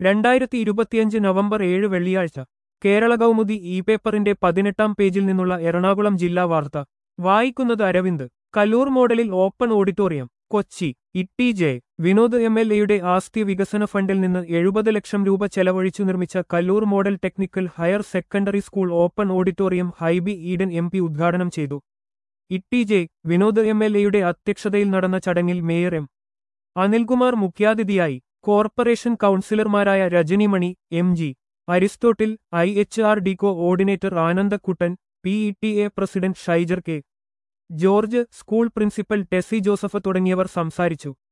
2025 November 7 വെള്ളിയാഴ്ച Kerala Kaumudi E പേപ്പറിന്റെ 18-ാം പേജിൽ നിന്നുള്ള എറണാകുളം ജില്ലാ വാർത്ത വായിക്കുന്നത് അരവിന്ദ്. കല്ലൂർ മോഡലിൽ open auditorium Kochi. T J. Vinod എം.എൽ.എയുടെ ആസ്തി വികസന ഫണ്ടിൽ നിന്ന് 70 ലക്ഷം രൂപ ചെലവഴിച്ചു നിർമ്മിച്ച Kallur model technical higher secondary school open auditorium Hibi Eden MP. ഉദ്ഘാടനം ചെയ്തു. ഇട്ടി ജെ. വിനോദ് എം.എൽ.എയുടെ അധ്യക്ഷതയിൽ നടന്ന ചടങ്ങിൽ മേയർ എം. അനിൽകുമാർ മുഖ്യാതിഥിയായി. കോർപ്പറേഷൻ കൗൺസിലർമാരായ Rajanimani, MG. Aristotle, IHRD coordinator Anandakuttan, PTA president Shaijar K. George, school principal Tessy Joseph തുടങ്ങിയവർ സംസാരിച്ചു.